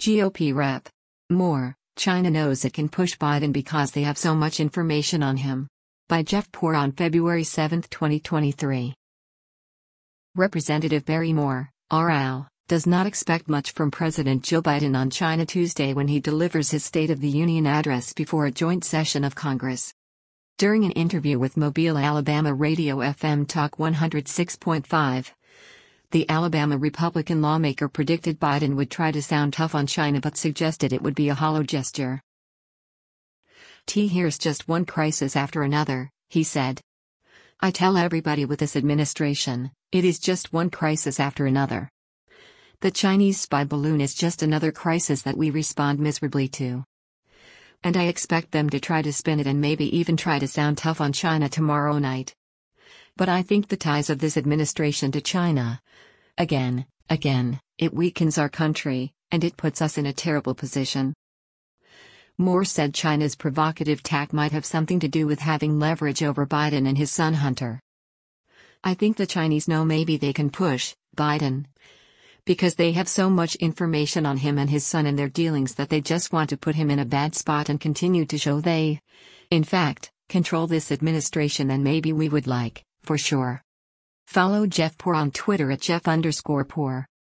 GOP Rep. Moore, China knows it can push Biden because they have so much information on him. By Jeff Poore on February 7, 2023. Representative Barry Moore, RL, does not expect much from President Joe Biden on China Tuesday when he delivers his State of the Union address before a joint session of Congress. During an interview with Mobile, Alabama radio FM Talk 106.5, the Alabama Republican lawmaker predicted Biden would try to sound tough on China but suggested it would be a hollow gesture. Here's just one crisis after another, he said. I tell everybody with this administration, it is just one crisis after another. The Chinese spy balloon is just another crisis that we respond miserably to. And I expect them to try to spin it and maybe even try to sound tough on China tomorrow night. But I think the ties of this administration to China, again, it weakens our country, and it puts us in a terrible position. Moore said China's provocative tack might have something to do with having leverage over Biden and his son Hunter. I think the Chinese know maybe they can push Biden because they have so much information on him and his son and their dealings that they just want to put him in a bad spot and continue to show they, in fact, control this administration and maybe we would like, for sure. Follow Jeff Poore on Twitter at Jeff_Poore.